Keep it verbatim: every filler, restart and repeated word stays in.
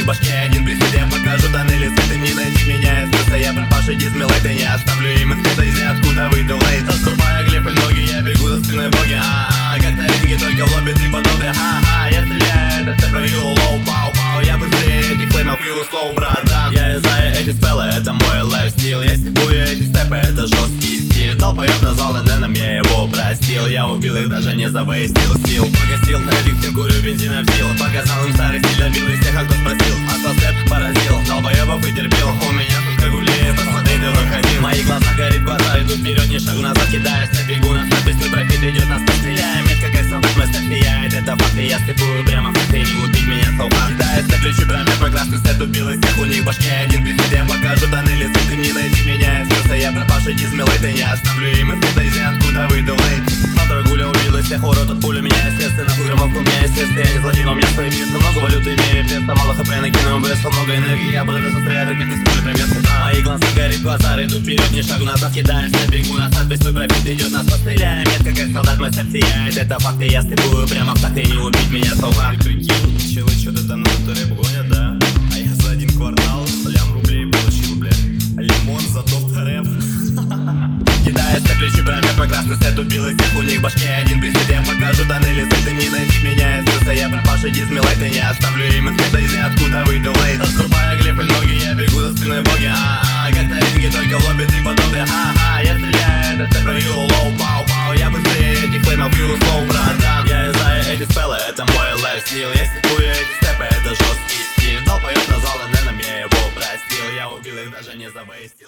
них башке один прецедент. Покажу тоннели, ты не найти меня из плюса. Я пропавший дизмилей, ты не оставлю им инфета из ниоткуда выйду лейт. Отступая глифы ноги, я бегу за спиной боги. А-а-а, как на ринге, только в лобби ты подобие. Ха-ха, я стреляю, это провел лоу, пау-пау. Я быстрее этих флеймов, фью слоу, братан. Я знаю эти спеллы, это мой лайфстил. Я степую эти степы, это жесткий стиль. Толпоёб назвал Эденом, я его простил. Я убил их, даже не завейстил сил. Погасил на этих всем курю бензина в сил. Показал им старый стиль, добил из тех, кто спросил. А степ поразил, толпоёбов и терпел. У меня тут как гулея, посмотри, ты выходил. Мои глаза горит, глаза идут вперед, не шагу назад, кидаясь на бегу. На старт, быстрый профит идет, нас постреляем. Метка как солдат, мой степ сияет, это факт. И я степую прямо в ты не убить меня солдат. Кидаясь на плечи, прям я прекрасный степ убил из тех. У них башке один прецедент. Покажу тоннели, ты не найти меня из плюса. Я пропавший дизмилей, ты не оставлю им инфета из ниоткуда выйду лейт. Смотрю, гуля убил из всех урод от пули меня, естественно. Хугромовку у меня, естественно, я не злодей, но у меня свои пьесы. Много валюты имею, пьеса, мало хп накину, без много энергии. Я буду застрять, как из пули, привет, мои глаза горит, глаза идут вперед, не шагу назад, кидаешь на бегу назад, весь твой профит идет, нас постреляем. Метка как солдат, мой степ сияет, это факт, и я степую прямо в такт, и не убить меня, солдат. Прикинь, челы что-то там на рэп гонят, да? А я за один квартал лям рублей получил, блядь. Лимон за доктор рэп. Кидаясь на плечи, прям я прекрасный степ убил из всех. У них башке один прецедент. Покажу тоннели, ты не найти меня из плюса. Я пропавший дизмилей, ты не оставлю им инфета из ниоткуда выйду лейт. Отступая глифы ноги, я бегу за спиной боги. А-а-а,